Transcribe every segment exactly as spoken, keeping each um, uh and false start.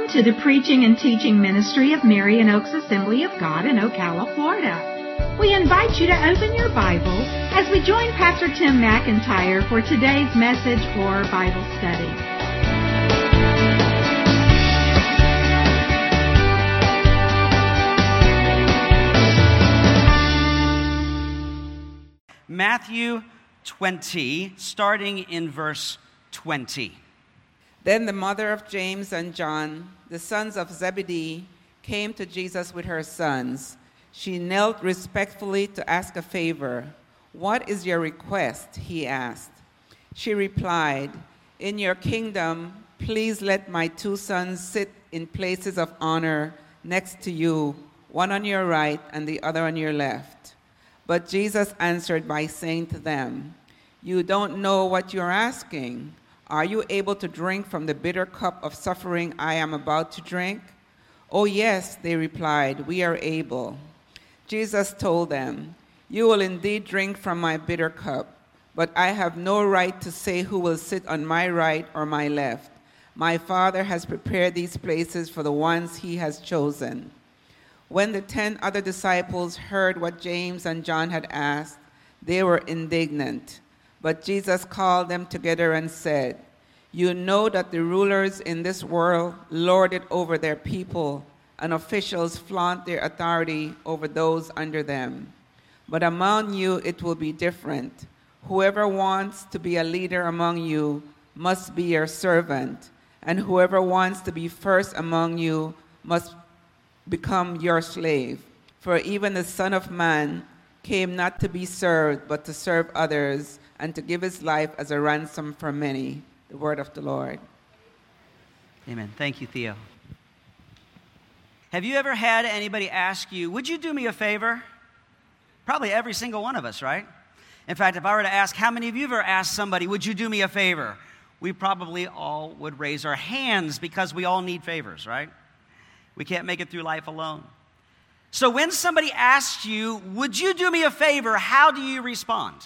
to the preaching and teaching ministry of Marion Oaks Assembly of God in Ocala, Florida. We invite you to open your Bible as we join Pastor Tim McIntyre for today's message for Bible study. Matthew twenty, starting in verse twenty. Then the mother of James and John, the sons of Zebedee, came to Jesus with her sons. She knelt respectfully to ask a favor. "What is your request?" he asked. She replied, "In your kingdom, please let my two sons sit in places of honor next to you, one on your right and the other on your left." But Jesus answered by saying to them, "You don't know what you're asking. Are you able to drink from the bitter cup of suffering I am about to drink?" "Oh, yes," they replied, "we are able." Jesus told them, "You will indeed drink from my bitter cup, but I have no right to say who will sit on my right or my left. My Father has prepared these places for the ones he has chosen." When the ten other disciples heard what James and John had asked, they were indignant. But Jesus called them together and said, "You know that the rulers in this world lord it over their people, and officials flaunt their authority over those under them. But among you it will be different. Whoever wants to be a leader among you must be your servant, and whoever wants to be first among you must become your slave. For even the Son of Man came not to be served, but to serve others, and to give his life as a ransom for many." The word of the Lord. Amen. Thank you, Theo. Have you ever had anybody ask you, "Would you do me a favor?" Probably every single one of us, right? In fact, if I were to ask, how many of you have ever asked somebody, "Would you do me a favor?" we probably all would raise our hands because we all need favors, right? We can't make it through life alone. So when somebody asks you, "Would you do me a favor?" how do you respond?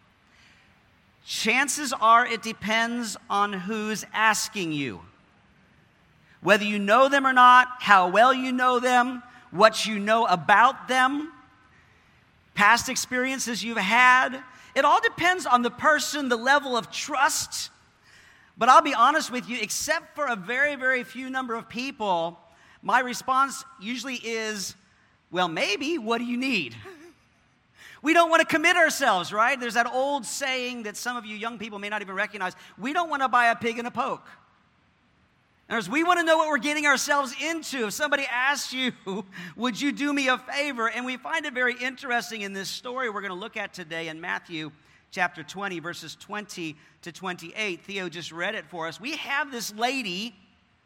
Chances are it depends on who's asking you. Whether you know them or not, how well you know them, what you know about them, past experiences you've had. It all depends on the person, the level of trust. But I'll be honest with you, except for a very, very few number of people, my response usually is, "Well, maybe, what do you need?" We don't want to commit ourselves, right? There's that old saying that some of you young people may not even recognize. We don't want to buy a pig in a poke. In other words, we want to know what we're getting ourselves into. If somebody asks you, "Would you do me a favor?" And we find it very interesting in this story we're going to look at today in Matthew chapter twenty, verses twenty to twenty-eight. Theo just read it for us. We have this lady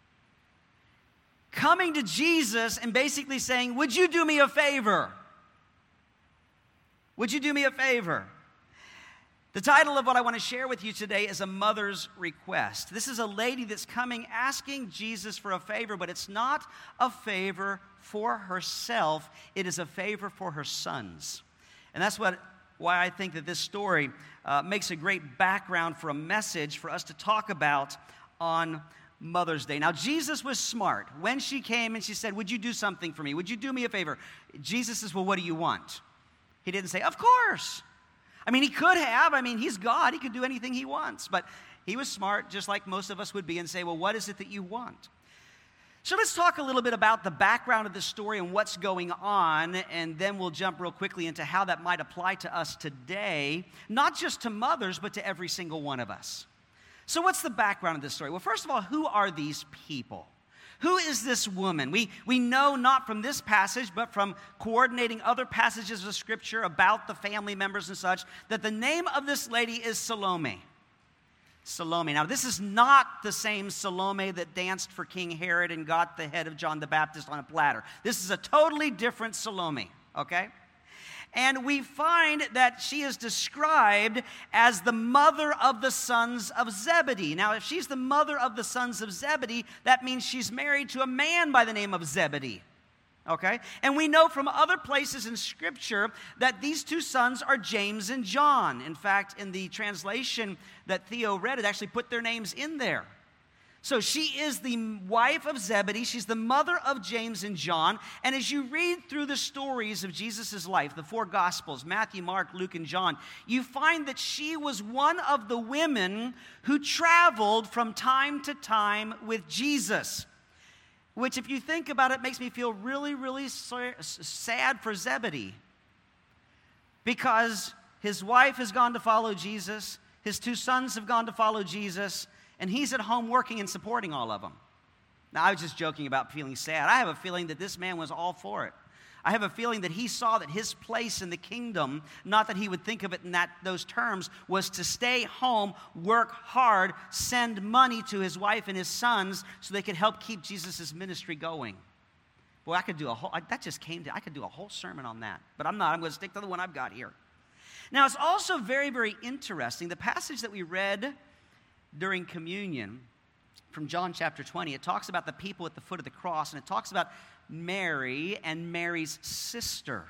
coming to Jesus and basically saying, "Would you do me a favor? Would you do me a favor?" The title of what I want to share with you today is A Mother's Request. This is a lady that's coming asking Jesus for a favor, but it's not a favor for herself. It is a favor for her sons. And that's what why I think that this story uh, makes a great background for a message for us to talk about on Mother's Day. Now, Jesus was smart. When she came and she said, "Would you do something for me? Would you do me a favor?" Jesus says, "Well, what do you want?" He didn't say, "Of course." I mean, he could have. I mean, he's God. He could do anything he wants. But he was smart, just like most of us would be, and say, "Well, what is it that you want?" So let's talk a little bit about the background of the story and what's going on, and then we'll jump real quickly into how that might apply to us today, not just to mothers, but to every single one of us. So what's the background of this story? Well, first of all, who are these people? Who is this woman? We, we know not from this passage, but from coordinating other passages of Scripture about the family members and such, that the name of this lady is Salome. Salome. Now, this is not the same Salome that danced for King Herod and got the head of John the Baptist on a platter. This is a totally different Salome, okay? And we find that she is described as the mother of the sons of Zebedee. Now, if she's the mother of the sons of Zebedee, that means she's married to a man by the name of Zebedee. Okay? And we know from other places in Scripture that these two sons are James and John. In fact, in the translation that Theo read, it actually put their names in there. So she is the wife of Zebedee. She's the mother of James and John. And as you read through the stories of Jesus' life, the four Gospels, Matthew, Mark, Luke, and John, you find that she was one of the women who traveled from time to time with Jesus. Which, if you think about it, makes me feel really, really sad for Zebedee. Because his wife has gone to follow Jesus. His two sons have gone to follow Jesus. And he's at home working and supporting all of them. Now, I was just joking about feeling sad. I have a feeling that this man was all for it. I have a feeling that he saw that his place in the kingdom, not that he would think of it in that those terms, was to stay home, work hard, send money to his wife and his sons so they could help keep Jesus' ministry going. Boy, I could do a whole, that just came to, I could do a whole sermon on that. But I'm not. I'm going to stick to the one I've got here. Now, it's also very, very interesting. The passage that we read during communion from John chapter twenty, it talks about the people at the foot of the cross, and it talks about Mary and Mary's sister.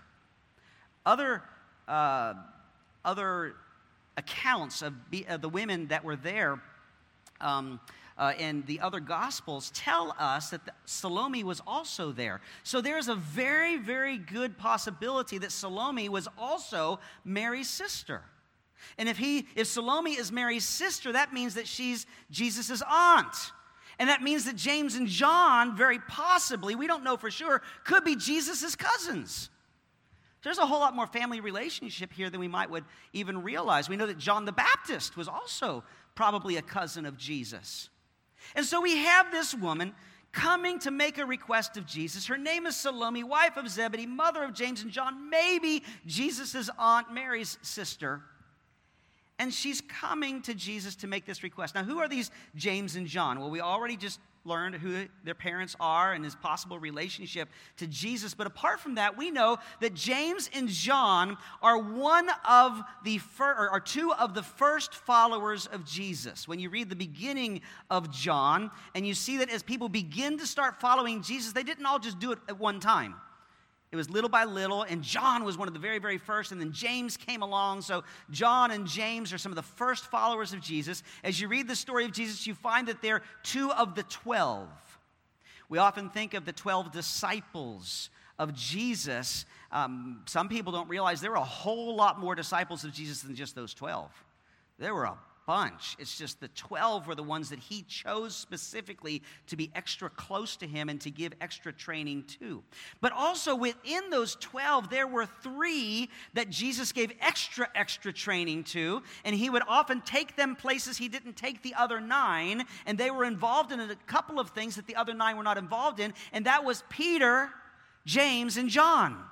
Other, uh, other accounts of, be, of the women that were there um, uh, in the other Gospels tell us that the, Salome was also there. So there's a very, very good possibility that Salome was also Mary's sister. And if he, if Salome is Mary's sister, that means that she's Jesus' aunt. And that means that James and John, very possibly, we don't know for sure, could be Jesus' cousins. There's a whole lot more family relationship here than we might would even realize. We know that John the Baptist was also probably a cousin of Jesus. And so we have this woman coming to make a request of Jesus. Her name is Salome, wife of Zebedee, mother of James and John, maybe Jesus' aunt, Mary's sister. And she's coming to Jesus to make this request. Now, who are these James and John? Well, we already just learned who their parents are and his possible relationship to Jesus. But apart from that, we know that James and John are one of the fir- or are two of the first followers of Jesus. When you read the beginning of John, and you see that as people begin to start following Jesus, they didn't all just do it at one time. It was little by little, and John was one of the very, very first, and then James came along. So John and James are some of the first followers of Jesus. As you read the story of Jesus, you find that they're two of the twelve. We often think of the twelve disciples of Jesus. Um, some people don't realize there were a whole lot more disciples of Jesus than just those twelve. There were a bunch. It's just the twelve were the ones that he chose specifically to be extra close to him and to give extra training to. But also within those twelve, there were three that Jesus gave extra, extra training to, and he would often take them places he didn't take the other nine, and they were involved in a couple of things that the other nine were not involved in, and that was Peter, James, and John.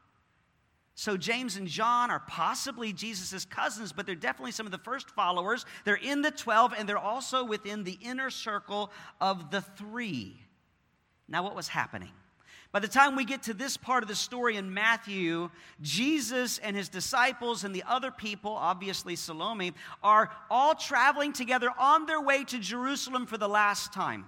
So James and John are possibly Jesus' cousins, but they're definitely some of the first followers. They're in the twelve, and they're also within the inner circle of the three. Now, what was happening? By the time we get to this part of the story in Matthew, Jesus and his disciples and the other people, obviously Salome, are all traveling together on their way to Jerusalem for the last time.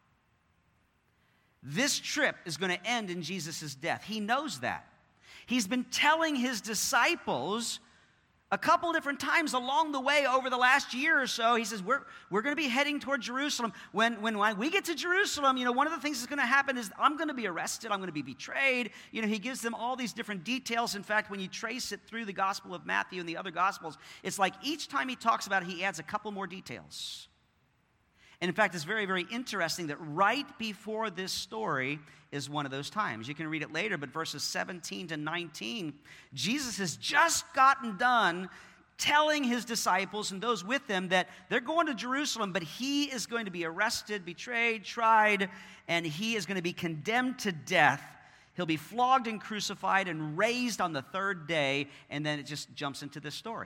This trip is going to end in Jesus' death. He knows that. He's been telling his disciples a couple different times along the way over the last year or so. He says, we're, we're going to be heading toward Jerusalem. When, when, when we get to Jerusalem, you know, one of the things that's going to happen is I'm going to be arrested. I'm going to be betrayed. You know, he gives them all these different details. In fact, when you trace it through the Gospel of Matthew and the other Gospels, it's like each time he talks about it, he adds a couple more details. And in fact, it's very, very interesting that right before this story is one of those times. You can read it later, but verses seventeen to nineteen, Jesus has just gotten done telling his disciples and those with them that they're going to Jerusalem, but he is going to be arrested, betrayed, tried, and he is going to be condemned to death. He'll be flogged and crucified and raised on the third day, and then it just jumps into this story.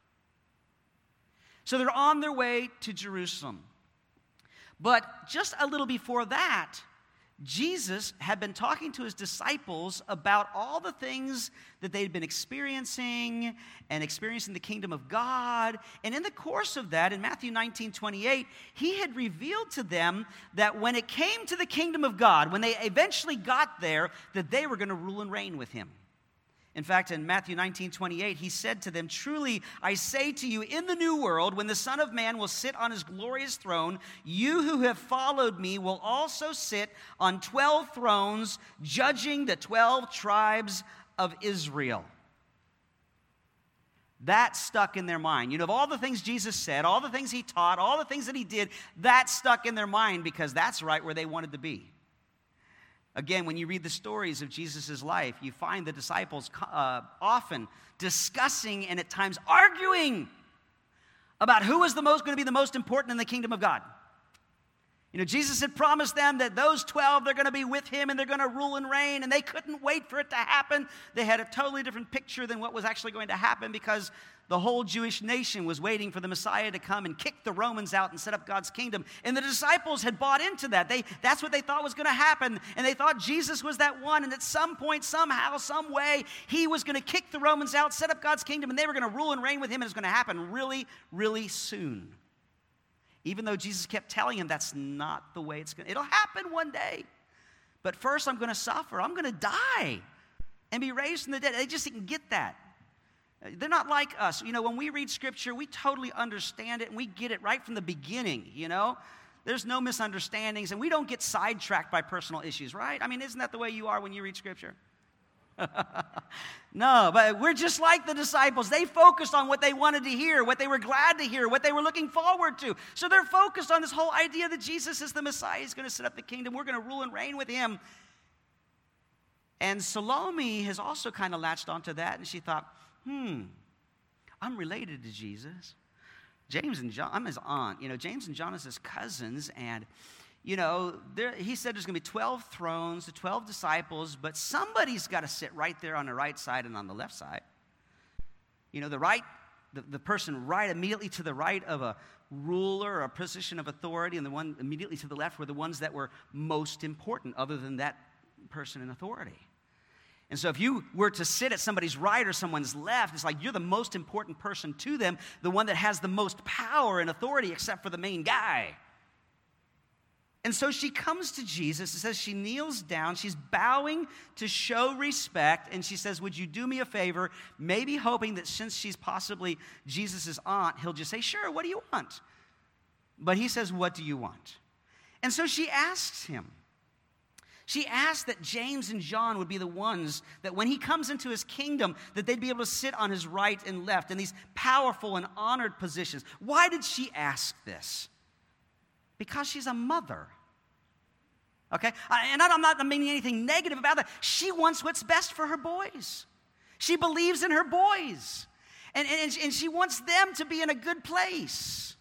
So they're on their way to Jerusalem. But just a little before that, Jesus had been talking to his disciples about all the things that they'd been experiencing and experiencing the kingdom of God. And in the course of that, in Matthew nineteen twenty-eight, he had revealed to them that when it came to the kingdom of God, when they eventually got there, that they were going to rule and reign with him. In fact, in Matthew nineteen twenty-eight, he said to them, "Truly, I say to you, in the new world, when the Son of Man will sit on his glorious throne, you who have followed me will also sit on twelve thrones, judging the twelve tribes of Israel." That stuck in their mind. You know, of all the things Jesus said, all the things he taught, all the things that he did, that stuck in their mind because that's right where they wanted to be. Again, when you read the stories of Jesus' life, you find the disciples uh, often discussing and at times arguing about who was the most going to be the most important in the kingdom of God. You know, Jesus had promised them that those twelve, they're going to be with him and they're going to rule and reign, and they couldn't wait for it to happen. They had a totally different picture than what was actually going to happen because the whole Jewish nation was waiting for the Messiah to come and kick the Romans out and set up God's kingdom. And the disciples had bought into that. They, that's what they thought was going to happen. And they thought Jesus was that one. And at some point, somehow, some way, he was going to kick the Romans out, set up God's kingdom, and they were going to rule and reign with him. And it was going to happen really, really soon. Even though Jesus kept telling him that's not the way it's going to, it'll happen one day. But first I'm going to suffer. I'm going to die and be raised from the dead. They just didn't get that. They're not like us. You know, when we read Scripture, we totally understand it and we get it right from the beginning, you know. There's no misunderstandings and we don't get sidetracked by personal issues, right? I mean, isn't that the way you are when you read Scripture? No, but we're just like the disciples. They focused on what they wanted to hear, what they were glad to hear, what they were looking forward to. So they're focused on this whole idea that Jesus is the Messiah. He's going to set up the kingdom. We're going to rule and reign with him. And Salome has also kind of latched onto that, and she thought, hmm, I'm related to Jesus. James and John, I'm his aunt. You know, James and John is his cousins, and you know, there, he said there's going to be twelve thrones, the twelve disciples, but somebody's got to sit right there on the right side and on the left side. You know, the right, the, the person right immediately to the right of a ruler or a position of authority, and the one immediately to the left were the ones that were most important other than that person in authority. And so if you were to sit at somebody's right or someone's left, it's like you're the most important person to them, the one that has the most power and authority except for the main guy. And so she comes to Jesus. It says she kneels down. She's bowing to show respect. And she says, would you do me a favor? Maybe hoping that since she's possibly Jesus' aunt, he'll just say, sure, what do you want? But he says, what do you want? And so she asks him. She asked that James and John would be the ones that when he comes into his kingdom, that they'd be able to sit on his right and left in these powerful and honored positions. Why did she ask this? Because she's a mother. Okay? And I'm not meaning anything negative about that. She wants what's best for her boys. She believes in her boys. And, and, and she wants them to be in a good place.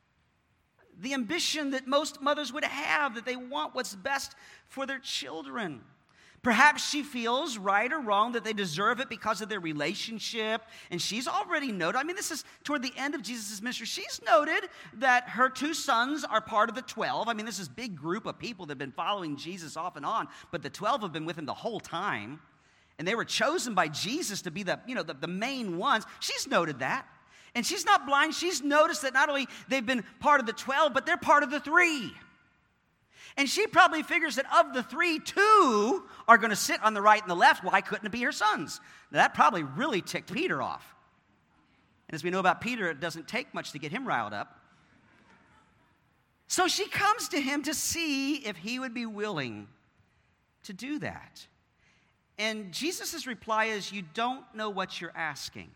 The ambition that most mothers would have, that they want what's best for their children. Perhaps she feels, right or wrong, that they deserve it because of their relationship. And she's already noted, I mean, this is toward the end of Jesus' ministry. She's noted that her two sons are part of the twelve. I mean, this is a big group of people that have been following Jesus off and on. But the twelve have been with him the whole time. And they were chosen by Jesus to be the, you know, the, the main ones. She's noted that. And she's not blind. She's noticed that not only they've been part of the twelve, but they're part of the three. And she probably figures that of the three, two are going to sit on the right and the left. Why couldn't it be her sons? Now, that probably really ticked Peter off. And as we know about Peter, it doesn't take much to get him riled up. So she comes to him to see if he would be willing to do that. And Jesus' reply is, you don't know what you're asking.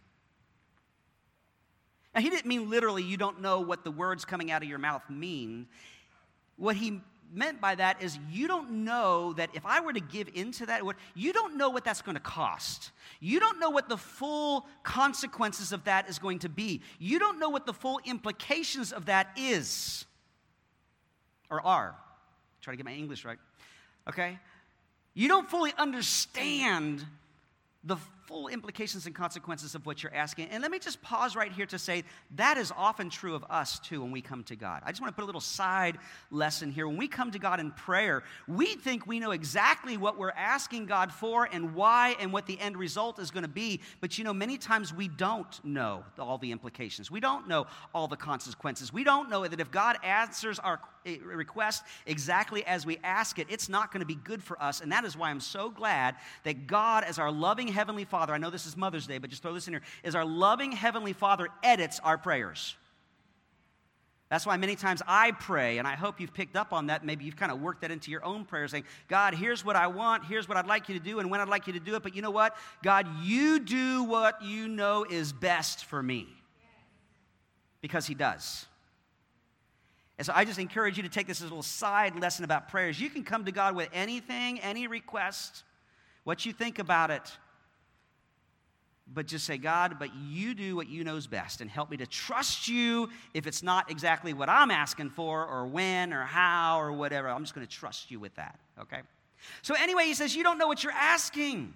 Now, he didn't mean literally you don't know what the words coming out of your mouth mean. What he meant by that is you don't know that if I were to give into that, you don't know what that's going to cost. You don't know what the full consequences of that is going to be. You don't know what the full implications of that is or are. Try to get my English right. Okay? You don't fully understand the full implications and consequences of what you're asking. And let me just pause right here to say that is often true of us too when we come to God. I just want to put a little side lesson here. When we come to God in prayer, we think we know exactly what we're asking God for and why and what the end result is going to be. But you know, many times we don't know all the implications. We don't know all the consequences. We don't know that if God answers our request exactly as we ask it, it's not going to be good for us. And that is why I'm so glad that God, as our loving Heavenly Father, Father, I know this is Mother's Day, but just throw this in here, is our loving Heavenly Father edits our prayers. That's why many times I pray, and I hope you've picked up on that. Maybe you've kind of worked that into your own prayer, saying, God, here's what I want, here's what I'd like you to do, and when I'd like you to do it. But you know what? God, you do what you know is best for me. Because he does. And so I just encourage you to take this as a little side lesson about prayers. You can come to God with anything, any request, what you think about it. But just say, God, but you do what you know is best, and help me to trust you if it's not exactly what I'm asking for, or when, or how, or whatever. I'm just going to trust you with that, okay? So anyway, he says, you don't know what you're asking.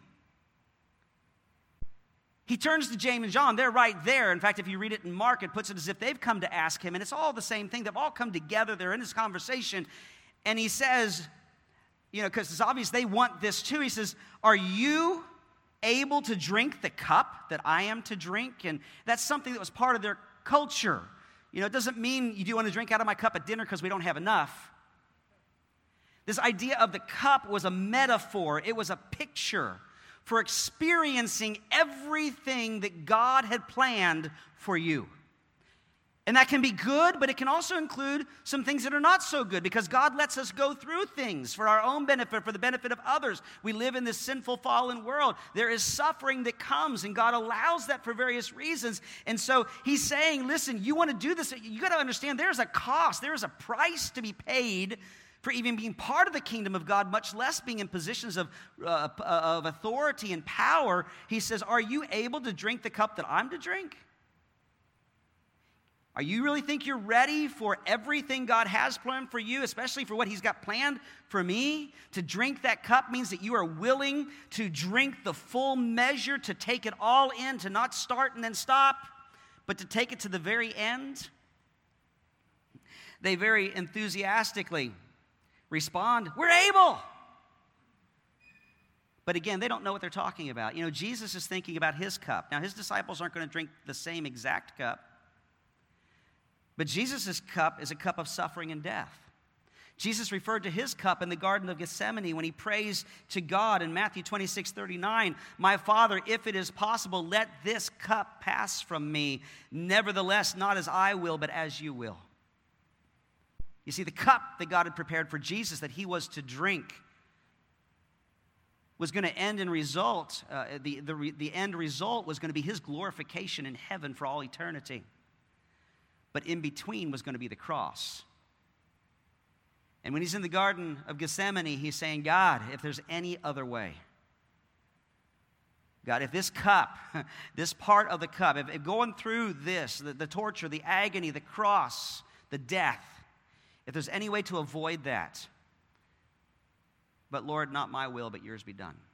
He turns to James and John. They're right there. In fact, if you read it in Mark, it puts it as if they've come to ask him, and it's all the same thing. They've all come together. They're in this conversation, and he says, you know, because it's obvious they want this too. He says, are you able to drink the cup that I am to drink? And that's something that was part of their culture. You know, it doesn't mean you do want to drink out of my cup at dinner because we don't have enough. This idea of the cup was a metaphor. It was a picture for experiencing everything that God had planned for you. And that can be good, but it can also include some things that are not so good, because God lets us go through things for our own benefit, for the benefit of others. We live in this sinful, fallen world. There is suffering that comes, and God allows that for various reasons. And so he's saying, listen, you want to do this, you got to understand there's a cost, there is a price to be paid for even being part of the kingdom of God, much less being in positions of, uh, of authority and power. He says, are you able to drink the cup that I'm to drink? Are you really think you're ready for everything God has planned for you, especially for what he's got planned for me? To drink that cup means that you are willing to drink the full measure, to take it all in, to not start and then stop, but to take it to the very end. They very enthusiastically respond, we're able. But again, they don't know what they're talking about. You know, Jesus is thinking about his cup. Now, his disciples aren't going to drink the same exact cup. But Jesus' cup is a cup of suffering and death. Jesus referred to his cup in the Garden of Gethsemane when he prays to God in Matthew twenty-six thirty-nine, my Father, if it is possible, let this cup pass from me. Nevertheless, not as I will, but as you will. You see, the cup that God had prepared for Jesus that he was to drink was going to end in result, uh, the, the, the end result was going to be his glorification in heaven for all eternity. But in between was going to be the cross. And when he's in the Garden of Gethsemane, he's saying, God, if there's any other way, God, if this cup, this part of the cup, if, if going through this, the, the torture, the agony, the cross, the death, if there's any way to avoid that, but Lord, not my will, but yours be done.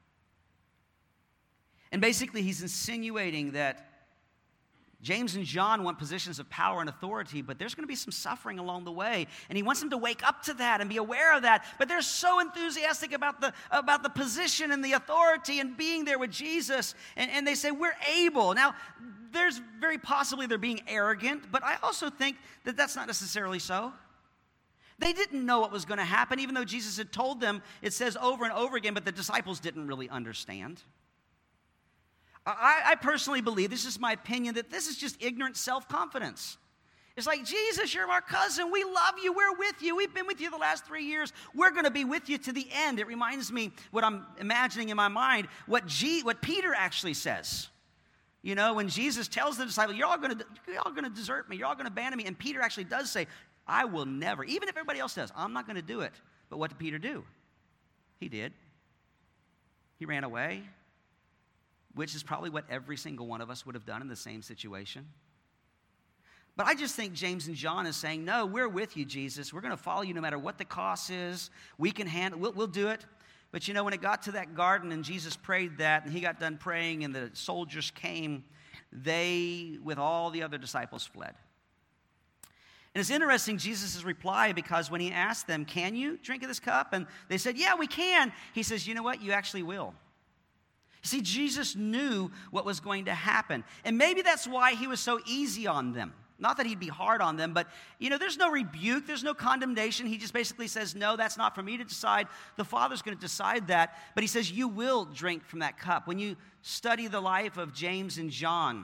And basically, he's insinuating that James and John want positions of power and authority, but there's going to be some suffering along the way. And he wants them to wake up to that and be aware of that. But they're so enthusiastic about the, about the position and the authority and being there with Jesus. And, and they say, we're able. Now, there's very possibly they're being arrogant, but I also think that that's not necessarily so. They didn't know what was going to happen, even though Jesus had told them, it says over and over again, but the disciples didn't really understand. I, I personally believe, this is my opinion, that this is just ignorant self-confidence. It's like, Jesus, you're our cousin. We love you. We're with you. We've been with you the last three years. We're going to be with you to the end. It reminds me what I'm imagining in my mind, what, G, what Peter actually says. You know, when Jesus tells the disciples, you're all going to, you're all going to desert me. You're all going to abandon me. And Peter actually does say, I will never, even if everybody else does, I'm not going to do it. But what did Peter do? He did. He ran away, which is probably what every single one of us would have done in the same situation. But I just think James and John is saying, no, we're with you, Jesus. We're going to follow you no matter what the cost is. We can handle, we'll, we'll do it. But you know, when it got to that garden and Jesus prayed that and he got done praying and the soldiers came, they, with all the other disciples, fled. And it's interesting, Jesus' reply, because when he asked them, can you drink of this cup? And they said, yeah, we can. He says, you know what? You actually will. See, Jesus knew what was going to happen. And maybe that's why he was so easy on them. Not that he'd be hard on them, but, you know, there's no rebuke, there's no condemnation. He just basically says, no, that's not for me to decide. The Father's going to decide that. But he says, you will drink from that cup. When you study the life of James and John,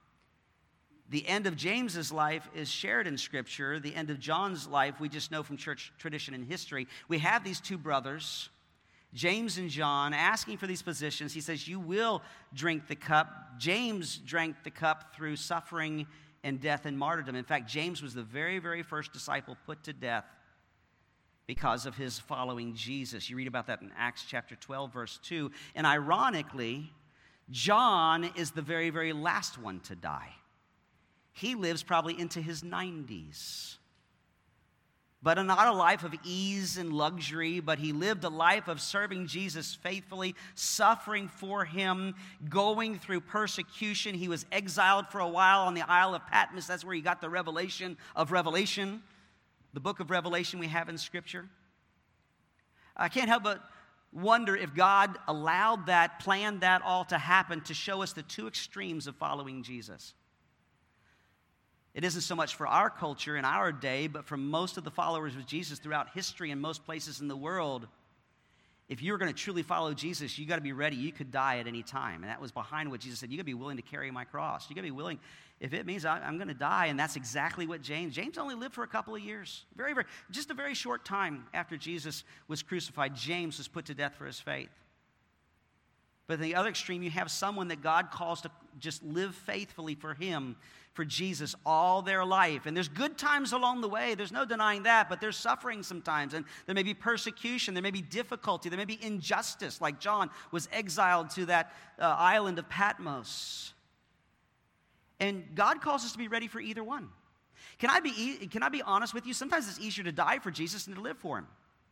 the end of James's life is shared in Scripture. The end of John's life, we just know from church tradition and history. We have these two brothers, James and John, asking for these positions. He says, you will drink the cup. James drank the cup through suffering and death and martyrdom. In fact, James was the very, very first disciple put to death because of his following Jesus. You read about that in Acts chapter twelve, verse two. And ironically, John is the very, very last one to die. He lives probably into his nineties. But not a life of ease and luxury, but he lived a life of serving Jesus faithfully, suffering for him, going through persecution. He was exiled for a while on the Isle of Patmos. That's where he got the revelation of Revelation, the book of Revelation we have in Scripture. I can't help but wonder if God allowed that, planned that all to happen to show us the two extremes of following Jesus. It isn't so much for our culture in our day, but for most of the followers of Jesus throughout history and most places in the world. If you're going to truly follow Jesus, you got to be ready. You could die at any time. And that was behind what Jesus said. You got to be willing to carry my cross. You got to be willing, if it means I, I'm going to die. And that's exactly what James, James only lived for a couple of years. Very, very, just a very short time after Jesus was crucified, James was put to death for his faith. But at the other extreme, you have someone that God calls to just live faithfully for him, for Jesus, all their life. And there's good times along the way. There's no denying that, but there's suffering sometimes. And there may be persecution. There may be difficulty. There may be injustice, like John was exiled to that uh, island of Patmos. And God calls us to be ready for either one. Can I be, can I be honest with you? Sometimes it's easier to die for Jesus than to live for him.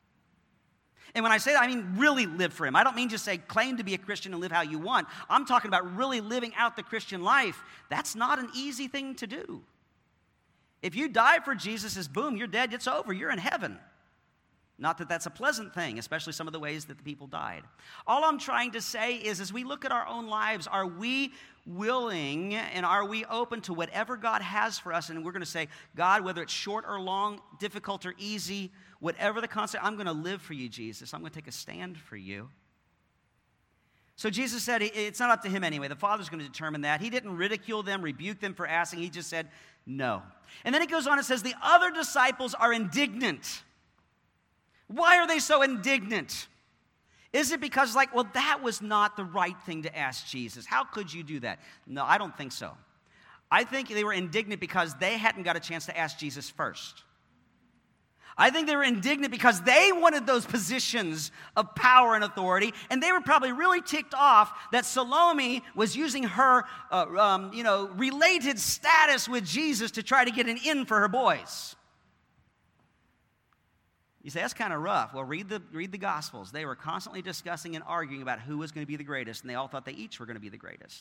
And when I say that, I mean really live for him. I don't mean just say claim to be a Christian and live how you want. I'm talking about really living out the Christian life. That's not an easy thing to do. If you die for Jesus, it's boom, you're dead, it's over, you're in heaven. Not that that's a pleasant thing, especially some of the ways that the people died. All I'm trying to say is, as we look at our own lives, are we willing and are we open to whatever God has for us? And we're going to say, God, whether it's short or long, difficult or easy, whatever the concept, I'm going to live for you, Jesus. I'm going to take a stand for you. So Jesus said it's not up to him anyway. The Father's going to determine that. He didn't ridicule them, rebuke them for asking. He just said no. And then it goes on and says the other disciples are indignant. Why are they so indignant? Is it because, like, well, that was not the right thing to ask Jesus? How could you do that? No, I don't think so. I think they were indignant because they hadn't got a chance to ask Jesus first. I think they were indignant because they wanted those positions of power and authority, and they were probably really ticked off that Salome was using her, uh, um, you know, related status with Jesus to try to get an in for her boys. You say, that's kind of rough. Well, read the, read the Gospels. They were constantly discussing and arguing about who was going to be the greatest, and they all thought they each were going to be the greatest.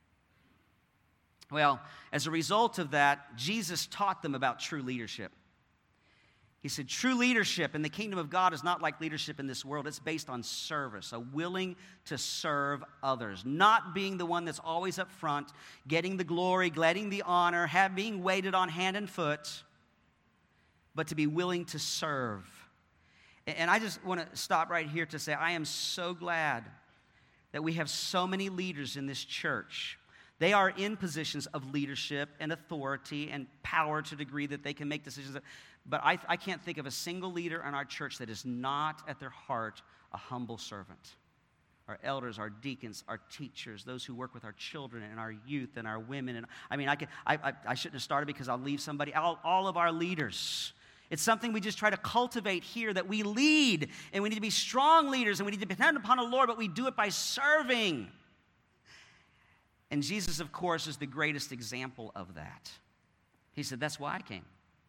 Well, as a result of that, Jesus taught them about true leadership. He said, true leadership in the kingdom of God is not like leadership in this world. It's based on service, a willing to serve others, not being the one that's always up front, getting the glory, getting the honor, have, being waited on hand and foot, but to be willing to serve. And I just want to stop right here to say I am so glad that we have so many leaders in this church. They are in positions of leadership and authority and power to a degree that they can make decisions. But I, I can't think of a single leader in our church that is not at their heart a humble servant. Our elders, our deacons, our teachers, those who work with our children and our youth and our women. And I mean, I, can, I, I, I shouldn't have started because I'll leave somebody. All, all of our leaders. It's something we just try to cultivate here, that we lead, and we need to be strong leaders, and we need to depend upon the Lord, but we do it by serving. And Jesus, of course, is the greatest example of that. He said, that's why I came.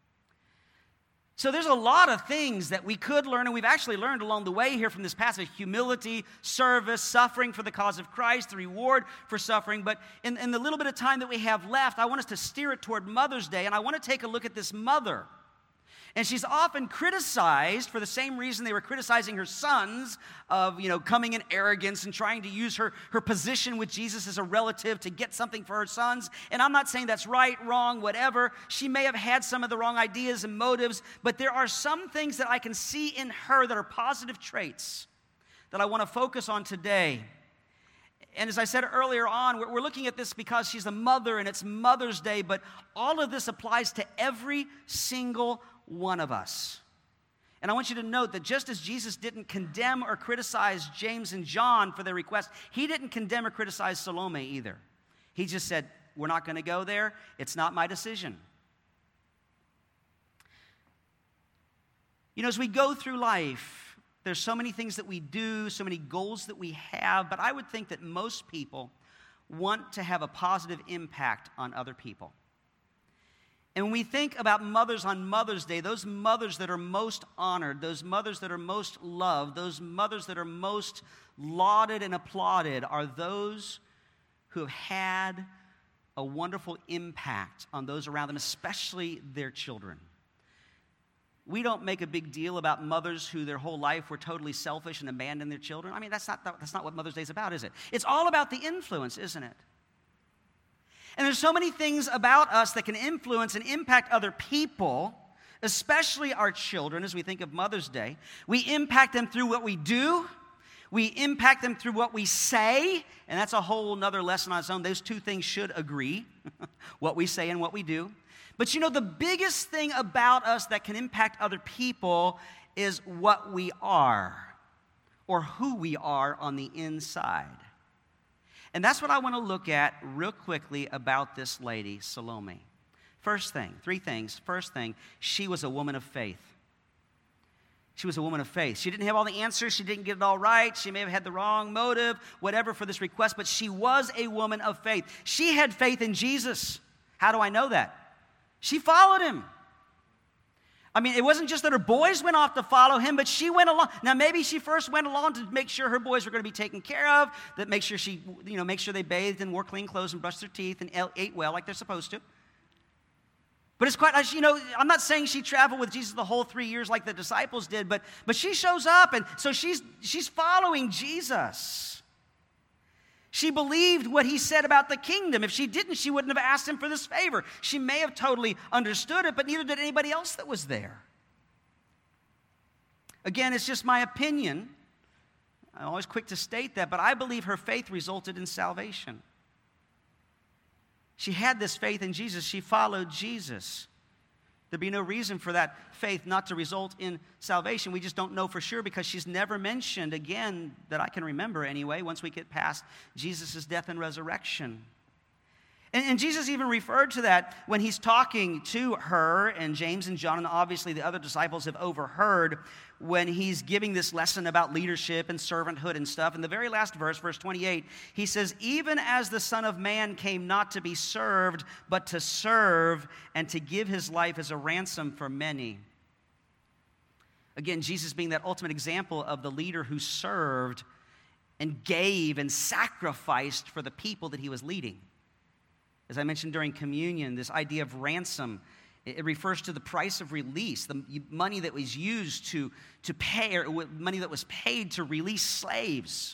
So there's a lot of things that we could learn, and we've actually learned along the way here from this passage: humility, service, suffering for the cause of Christ, the reward for suffering. But in, in the little bit of time that we have left, I want us to steer it toward Mother's Day, and I want to take a look at this mother And she's often criticized for the same reason they were criticizing her sons of, you know, coming in arrogance and trying to use her, her position with Jesus as a relative to get something for her sons. And I'm not saying that's right, wrong, whatever. She may have had some of the wrong ideas and motives, but there are some things that I can see in her that are positive traits that I want to focus on today. And as I said earlier on, we're looking at this because she's a mother and it's Mother's Day, but all of this applies to every single one of us. And I want you to note that just as Jesus didn't condemn or criticize James and John for their request, he didn't condemn or criticize Salome either. He just said, we're not going to go there. It's not my decision. You know, as we go through life, there's so many things that we do, so many goals that we have, but I would think that most people want to have a positive impact on other people. And when we think about mothers on Mother's Day, those mothers that are most honored, those mothers that are most loved, those mothers that are most lauded and applauded are those who have had a wonderful impact on those around them, especially their children. We don't make a big deal about mothers who their whole life were totally selfish and abandoned their children. I mean, that's not, that's not what Mother's Day is about, is it? It's all about the influence, isn't it? And there's so many things about us that can influence and impact other people, especially our children, as we think of Mother's Day. We impact them through what we do. We impact them through what we say, and that's a whole nother lesson on its own. Those two things should agree, what we say and what we do. But you know, the biggest thing about us that can impact other people is what we are, or who we are on the inside. And that's what I want to look at real quickly about this lady, Salome. First thing, three things. First thing, she was a woman of faith. She was a woman of faith. She didn't have all the answers. She didn't get it all right. She may have had the wrong motive, whatever, for this request, but she was a woman of faith. She had faith in Jesus. How do I know that? She followed him. I mean, it wasn't just that her boys went off to follow him, but she went along. Now, maybe she first went along to make sure her boys were going to be taken care of, that make sure she, you know, make sure they bathed and wore clean clothes and brushed their teeth and ate well like they're supposed to. But it's quite, you know, I'm not saying she traveled with Jesus the whole three years like the disciples did, but, but she shows up, and so she's, she's following Jesus. She believed what he said about the kingdom. If she didn't, she wouldn't have asked him for this favor. She may have totally understood it, but neither did anybody else that was there. Again, it's just my opinion. I'm always quick to state that, but I believe her faith resulted in salvation. She had this faith in Jesus. She followed Jesus. There'd be no reason for that faith not to result in salvation. We just don't know for sure because she's never mentioned again, that I can remember anyway, once we get past Jesus' death and resurrection. And, and Jesus even referred to that when he's talking to her, and James and John, and obviously the other disciples have overheard when he's giving this lesson about leadership and servanthood and stuff. In the very last verse, verse twenty-eight, he says, even as the Son of Man came not to be served, but to serve and to give his life as a ransom for many. Again, Jesus being that ultimate example of the leader who served and gave and sacrificed for the people that he was leading. As I mentioned during communion, this idea of ransom, it refers to the price of release, the money that was used to, to pay, or money that was paid to release slaves.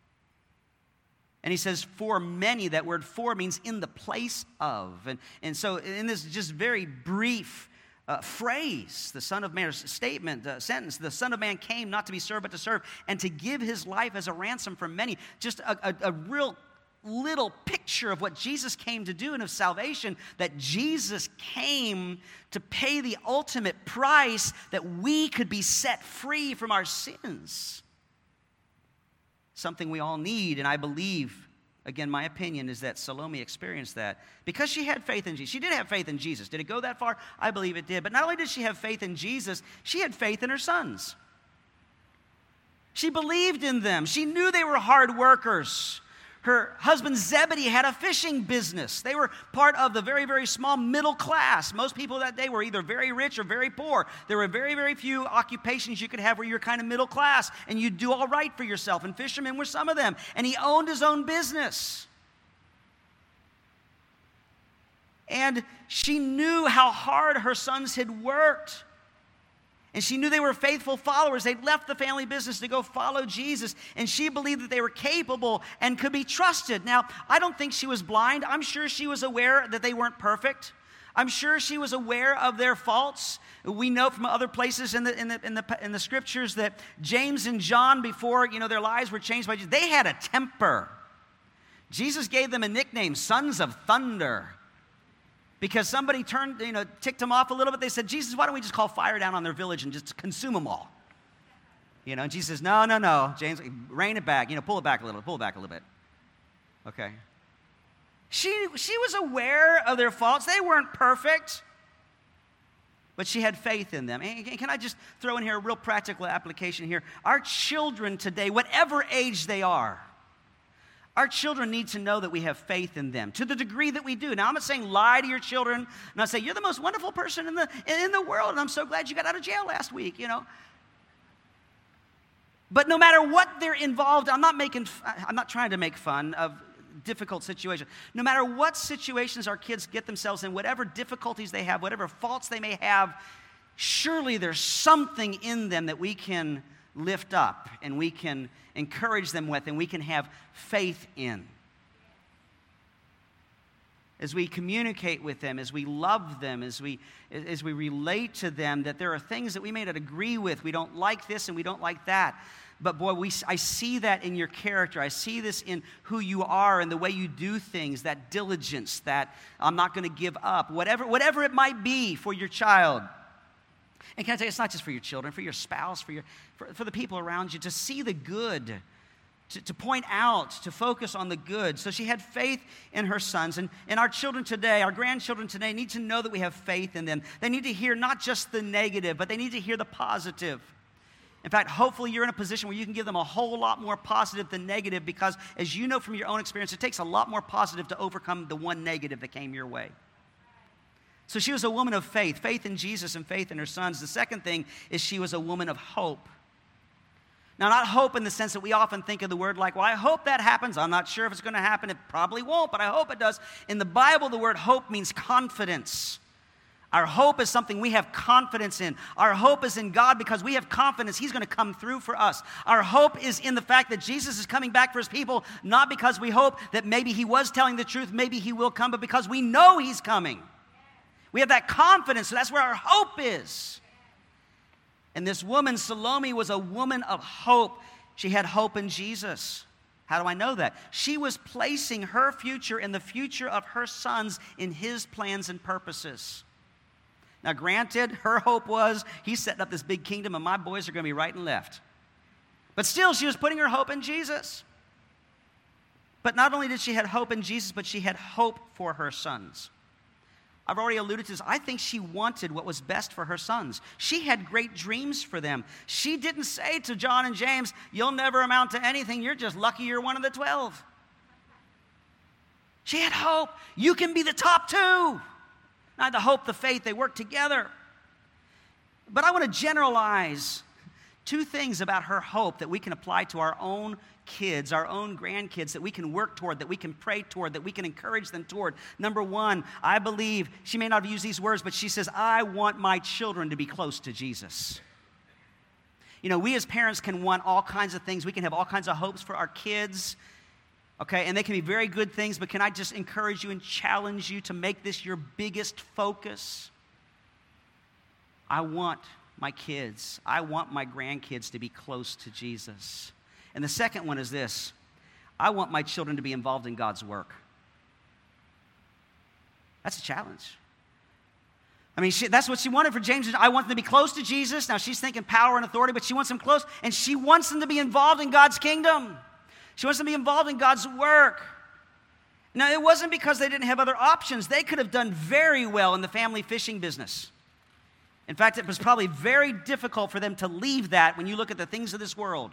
And he says, for many, that word for means in the place of. And, and so in this just very brief uh, phrase, the Son of Man, statement, uh, sentence, the Son of Man came not to be served, but to serve, and to give his life as a ransom for many. Just a, a, a real little picture of what Jesus came to do and of salvation, that Jesus came to pay the ultimate price that we could be set free from our sins. Something we all need, and I believe, again, my opinion is that Salome experienced that because she had faith in Jesus. She did have faith in Jesus. Did it go that far? I believe it did. But not only did she have faith in Jesus, she had faith in her sons. She believed in them. She knew they were hard workers. Her husband Zebedee had a fishing business. They were part of the very, very small middle class. Most people that day were either very rich or very poor. There were very, very few occupations you could have where you were kind of middle class and you'd do all right for yourself, and fishermen were some of them. And he owned his own business. And she knew how hard her sons had worked And she knew they were faithful followers. They'd left the family business to go follow Jesus. And she believed that they were capable and could be trusted. Now, I don't think she was blind. I'm sure she was aware that they weren't perfect. I'm sure she was aware of their faults. We know from other places in the, in the, in the, in the scriptures that James and John, before you know, their lives were changed by Jesus, they had a temper. Jesus gave them a nickname, Sons of Thunder. Because somebody turned, you know, ticked them off a little bit. They said, Jesus, why don't we just call fire down on their village and just consume them all? You know, and Jesus says, no, no, no. James, rein it back. You know, pull it back a little, pull it back a little bit. Okay. She, she was aware of their faults. They weren't perfect. But she had faith in them. And can I just throw in here a real practical application here? Our children today, whatever age they are, our children need to know that we have faith in them to the degree that we do. Now, I'm not saying lie to your children. I'm not saying you're the most wonderful person in the, in the world, and I'm so glad you got out of jail last week, you know. But no matter what they're involved, I'm not making, I'm not trying to make fun of difficult situations. No matter what situations our kids get themselves in, whatever difficulties they have, whatever faults they may have, surely there's something in them that we can lift up and we can encourage them with and we can have faith in. As we communicate with them, as we love them, as we as we relate to them, that there are things that we may not agree with. We don't like this and we don't like that. But boy, we, I see that in your character. I see this in who you are and the way you do things, that diligence, that I'm not going to give up, whatever, whatever it might be for your child. And can I tell you, it's not just for your children, for your spouse, for your for, for the people around you, to see the good, to, to point out, to focus on the good. So she had faith in her sons. And, and our children today, our grandchildren today, need to know that we have faith in them. They need to hear not just the negative, but they need to hear the positive. In fact, hopefully you're in a position where you can give them a whole lot more positive than negative, because as you know from your own experience, it takes a lot more positive to overcome the one negative that came your way. So she was a woman of faith, faith in Jesus and faith in her sons. The second thing is she was a woman of hope. Now, not hope in the sense that we often think of the word like, well, I hope that happens. I'm not sure if it's going to happen. It probably won't, but I hope it does. In the Bible, the word hope means confidence. Our hope is something we have confidence in. Our hope is in God because we have confidence He's going to come through for us. Our hope is in the fact that Jesus is coming back for His people, not because we hope that maybe He was telling the truth, maybe He will come, but because we know He's coming. We have that confidence, so that's where our hope is. And this woman, Salome, was a woman of hope. She had hope in Jesus. How do I know that? She was placing her future and the future of her sons in His plans and purposes. Now, granted, her hope was, He's setting up this big kingdom and my boys are going to be right and left. But still, she was putting her hope in Jesus. But not only did she have hope in Jesus, but she had hope for her sons. I've already alluded to this. I think she wanted what was best for her sons. She had great dreams for them. She didn't say to John and James, you'll never amount to anything. You're just lucky you're one of the twelve. She had hope. You can be the top two. Not the hope, the faith, they work together. But I want to generalize two things about her hope that we can apply to our own kids, our own grandkids, that we can work toward, that we can pray toward, that we can encourage them toward. Number one, I believe, she may not have used these words, but she says, I want my children to be close to Jesus. You know, we as parents can want all kinds of things. We can have all kinds of hopes for our kids. Okay, and they can be very good things, but can I just encourage you and challenge you to make this your biggest focus? I want my kids, I want my grandkids to be close to Jesus. And the second one is this: I want my children to be involved in God's work. That's a challenge. I mean, she, that's what she wanted for James. I want them to be close to Jesus. Now, she's thinking power and authority, but she wants them close, and she wants them to be involved in God's kingdom. She wants them to be involved in God's work. Now, it wasn't because they didn't have other options. They could have done very well in the family fishing business. In fact, it was probably very difficult for them to leave that when you look at the things of this world.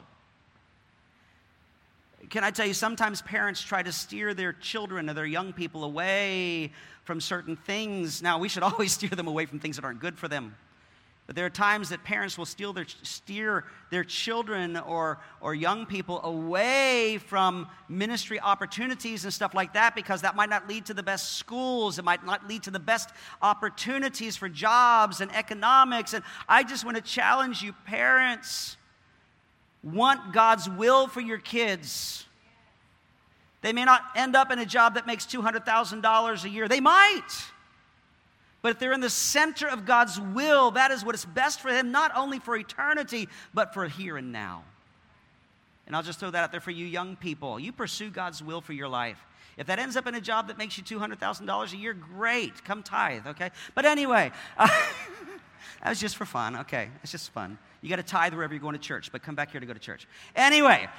Can I tell you, sometimes parents try to steer their children or their young people away from certain things. Now, we should always steer them away from things that aren't good for them. But there are times that parents will steal their, steer their children or, or young people away from ministry opportunities and stuff like that, because that might not lead to the best schools. It might not lead to the best opportunities for jobs and economics. And I just want to challenge you, parents, want God's will for your kids. They may not end up in a job that makes two hundred thousand dollars a year. They might. But if they're in the center of God's will, that is what is best for them, not only for eternity, but for here and now. And I'll just throw that out there for you young people. You pursue God's will for your life. If that ends up in a job that makes you two hundred thousand dollars a year, great. Come tithe, okay? But anyway, uh, that was just for fun, okay? It's just fun. You got to tithe wherever you're going to church, but come back here to go to church. Anyway,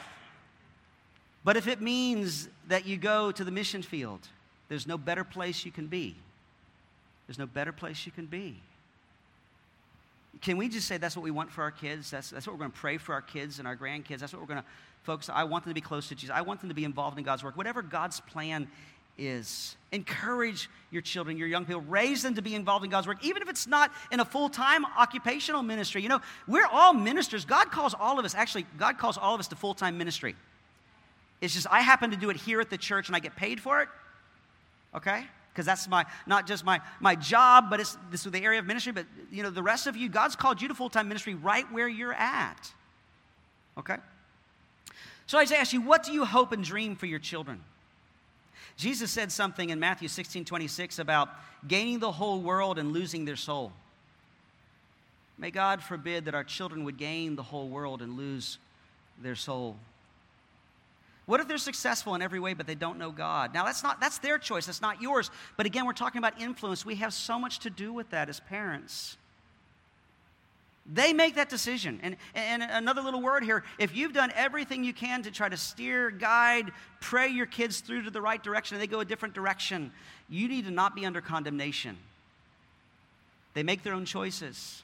but if it means that you go to the mission field, there's no better place you can be. There's no better place you can be. Can we just say that's what we want for our kids? That's, that's what we're going to pray for our kids and our grandkids. That's what we're going to focus on. I want them to be close to Jesus. I want them to be involved in God's work. Whatever God's plan is, encourage your children, your young people. Raise them to be involved in God's work, even if it's not in a full-time occupational ministry. You know, we're all ministers. God calls all of us, actually, God calls all of us to full-time ministry. It's just I happen to do it here at the church and I get paid for it, okay? Because that's my not just my, my job, but it's this is the area of ministry. But, you know, the rest of you, God's called you to full-time ministry right where you're at. Okay? So I just ask you, what do you hope and dream for your children? Jesus said something in Matthew sixteen twenty-six about gaining the whole world and losing their soul. May God forbid that our children would gain the whole world and lose their soul. What if they're successful in every way, but they don't know God? Now, that's not that's their choice. That's not yours. But again, we're talking about influence. We have so much to do with that as parents. They make that decision. And, and another little word here, if you've done everything you can to try to steer, guide, pray your kids through to the right direction, and they go a different direction, you need to not be under condemnation. They make their own choices.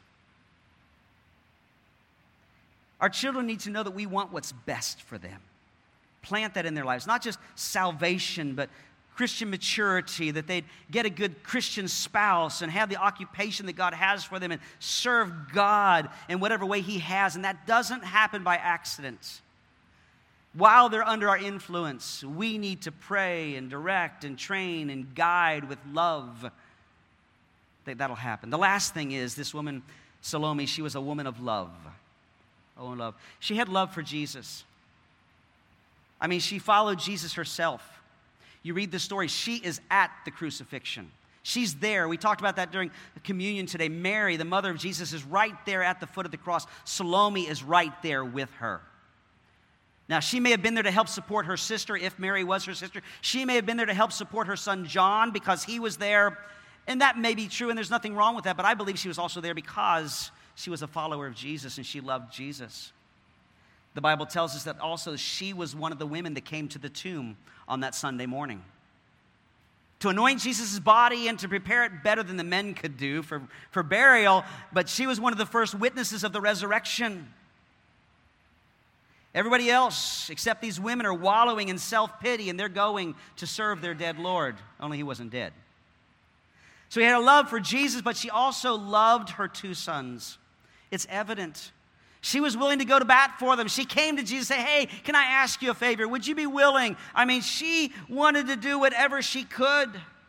Our children need to know that we want what's best for them. Plant that in their lives. Not just salvation, but Christian maturity, that they'd get a good Christian spouse and have the occupation that God has for them and serve God in whatever way He has. And that doesn't happen by accident. While they're under our influence, we need to pray and direct and train and guide with love. That that'll happen. The last thing is this woman, Salome, she was a woman of love. A woman of love. She had love for Jesus. I mean, she followed Jesus herself. You read the story, she is at the crucifixion. She's there. We talked about that during the communion today. Mary, the mother of Jesus, is right there at the foot of the cross. Salome is right there with her. Now, she may have been there to help support her sister, if Mary was her sister. She may have been there to help support her son John because he was there. And that may be true, and there's nothing wrong with that. But I believe she was also there because she was a follower of Jesus and she loved Jesus. The Bible tells us that also she was one of the women that came to the tomb on that Sunday morning to anoint Jesus' body and to prepare it better than the men could do for, for burial, but she was one of the first witnesses of the resurrection. Everybody else, except these women, are wallowing in self-pity, and they're going to serve their dead Lord, only he wasn't dead. So he had a love for Jesus, but she also loved her two sons. It's evident. She was willing to go to bat for them. She came to Jesus and said, hey, can I ask you a favor? Would you be willing? I mean, she wanted to do whatever she could.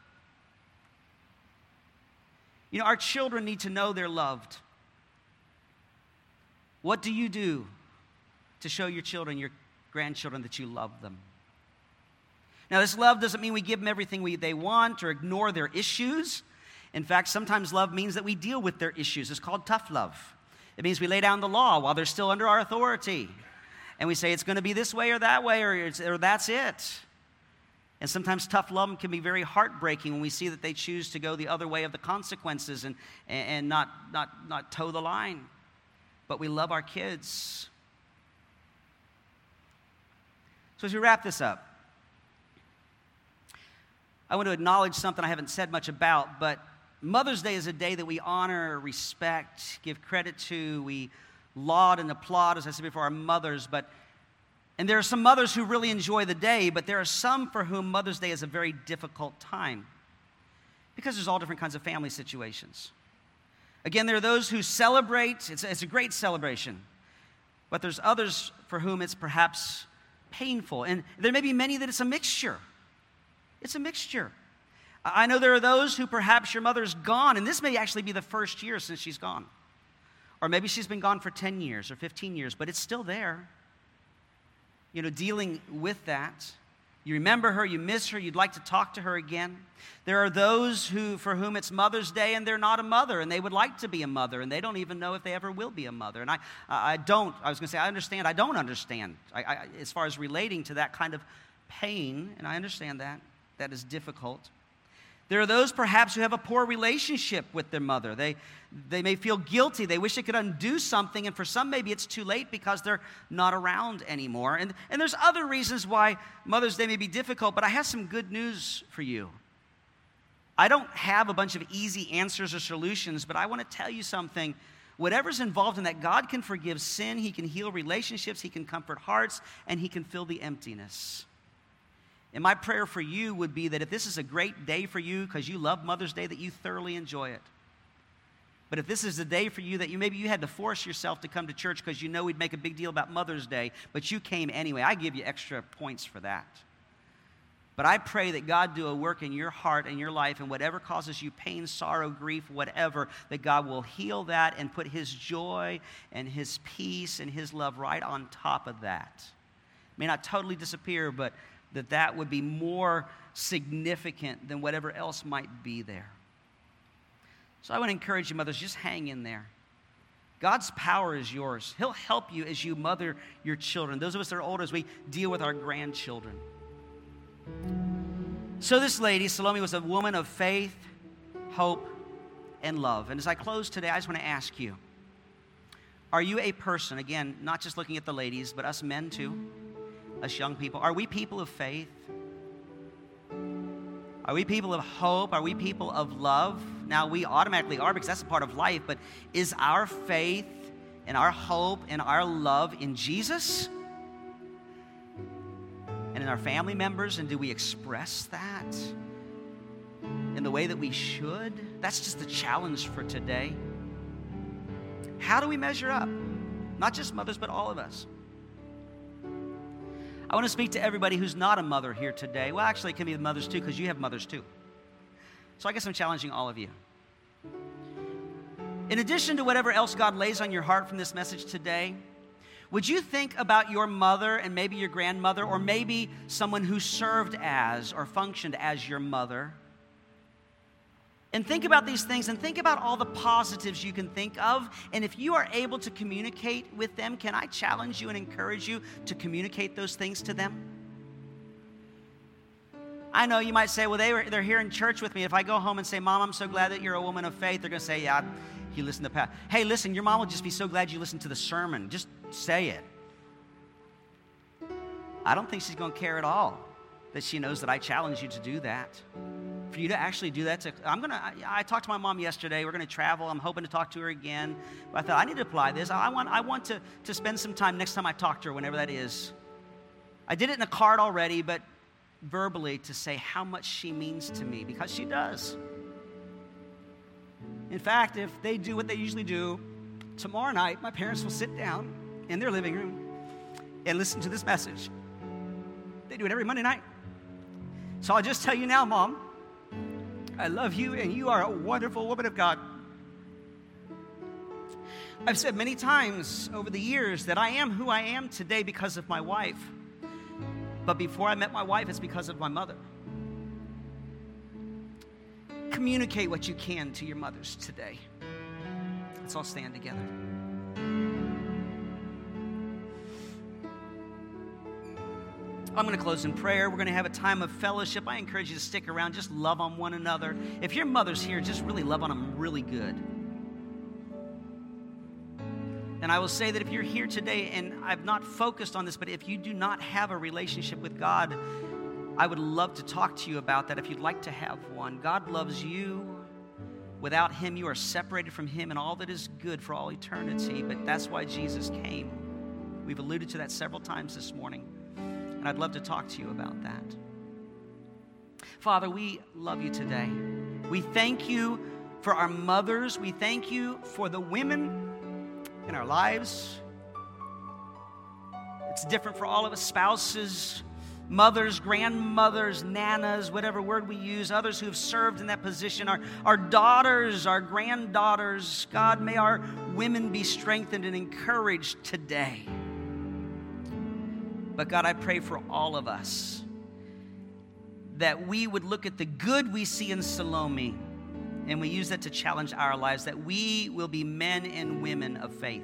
You know, our children need to know they're loved. What do you do to show your children, your grandchildren, that you love them? Now, this love doesn't mean we give them everything we, they want or ignore their issues. In fact, sometimes love means that we deal with their issues. It's called tough love. It means we lay down the law while they're still under our authority. And we say it's going to be this way or that way or, it's, or that's it. And sometimes tough love can be very heartbreaking when we see that they choose to go the other way of the consequences and, and not, not, not toe the line. But we love our kids. So as we wrap this up, I want to acknowledge something I haven't said much about, but Mother's Day is a day that we honor, respect, give credit to. We laud and applaud, as I said before, our mothers. But, and there are some mothers who really enjoy the day, but there are some for whom Mother's Day is a very difficult time because there's all different kinds of family situations. Again, there are those who celebrate. It's, it's a great celebration. But there's others for whom it's perhaps painful. And there may be many that it's a mixture. It's a mixture. I know there are those who perhaps your mother's gone, and this may actually be the first year since she's gone. Or maybe she's been gone for ten years or fifteen years, but it's still there. You know, dealing with that. You remember her, you miss her, you'd like to talk to her again. There are those who, for whom it's Mother's Day and they're not a mother, and they would like to be a mother, and they don't even know if they ever will be a mother. And I, I don't, I was going to say, I understand, I don't understand, I, I, as far as relating to that kind of pain, and I understand that, that is difficult. There are those perhaps who have a poor relationship with their mother. They, they may feel guilty. They wish they could undo something, and for some maybe it's too late because they're not around anymore. And, and there's other reasons why Mother's Day may be difficult, but I have some good news for you. I don't have a bunch of easy answers or solutions, but I want to tell you something. Whatever's involved in that, God can forgive sin, He can heal relationships, He can comfort hearts, and He can fill the emptiness. And my prayer for you would be that if this is a great day for you because you love Mother's Day, that you thoroughly enjoy it. But if this is a day for you that you maybe you had to force yourself to come to church because you know we'd make a big deal about Mother's Day, but you came anyway, I give you extra points for that. But I pray that God do a work in your heart and your life, and whatever causes you pain, sorrow, grief, whatever, that God will heal that and put His joy and His peace and His love right on top of that. It may not totally disappear, but that that would be more significant than whatever else might be there. So I want to encourage you, mothers, just hang in there. God's power is yours. He'll help you as you mother your children. Those of us that are older, as we deal with our grandchildren. So this lady, Salome, was a woman of faith, hope, and love. And as I close today, I just want to ask you, are you a person, again, not just looking at the ladies, but us men too, us young people, are we people of faith? Are we people of hope? Are we people of love? Now, we automatically are because that's a part of life, but is our faith and our hope and our love in Jesus and in our family members, and do we express that in the way that we should? That's just the challenge for today. How do we measure up? Not just mothers, but all of us. I want to speak to everybody who's not a mother here today. Well, actually, it can be the mothers too, because you have mothers too. So I guess I'm challenging all of you. In addition to whatever else God lays on your heart from this message today, would you think about your mother and maybe your grandmother, or maybe someone who served as or functioned as your mother? And think about these things, and think about all the positives you can think of. And if you are able to communicate with them, can I challenge you and encourage you to communicate those things to them? I know you might say, well, they were, they're here in church with me. If I go home and say, Mom, I'm so glad that you're a woman of faith, they're going to say, yeah, you listen to Pat. Hey, listen, your mom will just be so glad you listened to the sermon. Just say it. I don't think she's going to care at all that she knows that I challenge you to do that. For you to actually do that, to, I'm gonna. I, I talked to my mom yesterday. We're gonna travel. I'm hoping to talk to her again. But I thought I need to apply this. I want. I want to to spend some time next time I talk to her, whenever that is. I did it in a card already, but verbally to say how much she means to me, because she does. In fact, if they do what they usually do, tomorrow night my parents will sit down in their living room and listen to this message. They do it every Monday night. So I'll just tell you now, Mom, I love you, and you are a wonderful woman of God. I've said many times over the years that I am who I am today because of my wife. But before I met my wife, it's because of my mother. Communicate what you can to your mothers today. Let's all stand together. I'm going to close in prayer. We're going to have a time of fellowship. I encourage you to stick around. Just love on one another. If your mother's here, just really love on them really good. And I will say that if you're here today, and I've not focused on this, but if you do not have a relationship with God, I would love to talk to you about that if you'd like to have one. God loves you. Without Him, you are separated from Him and all that is good for all eternity. But that's why Jesus came. We've alluded to that several times this morning. And I'd love to talk to you about that. Father, we love you today. We thank you for our mothers. We thank you for the women in our lives. It's different for all of us, spouses, mothers, grandmothers, nanas, whatever word we use, others who have served in that position, our, our daughters, our granddaughters. God, may our women be strengthened and encouraged today. But God, I pray for all of us that we would look at the good we see in Salome and we use that to challenge our lives, that we will be men and women of faith.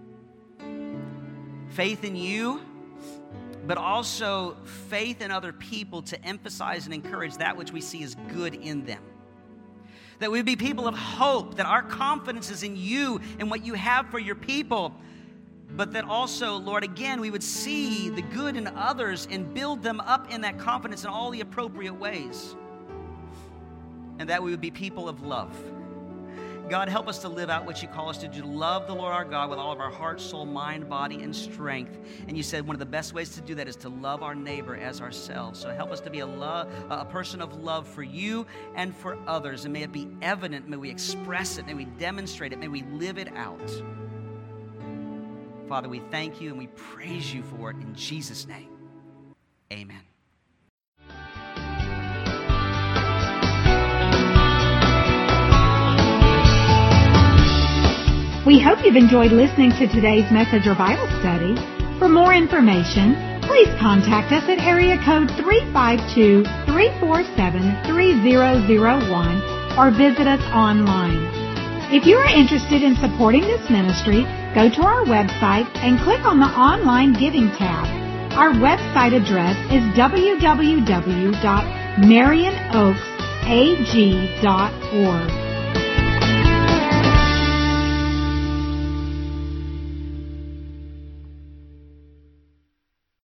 Faith in you, but also faith in other people to emphasize and encourage that which we see as good in them. That we would be people of hope, that our confidence is in you and what you have for your people, but that also, Lord, again, we would see the good in others and build them up in that confidence in all the appropriate ways. And that we would be people of love. God, help us to live out what you call us to do, to love the Lord our God with all of our heart, soul, mind, body, and strength. And you said one of the best ways to do that is to love our neighbor as ourselves. So help us to be a, love, a person of love for you and for others. And may it be evident, may we express it, may we demonstrate it, may we live it out. Father, we thank you and we praise you for it in Jesus' name. Amen. We hope you've enjoyed listening to today's message or Bible study. For more information, please contact us at area code three five two, three four seven, three zero zero one or visit us online. If you are interested in supporting this ministry, go to our website and click on the Online Giving tab. Our website address is w w w dot marion oaks a g dot org.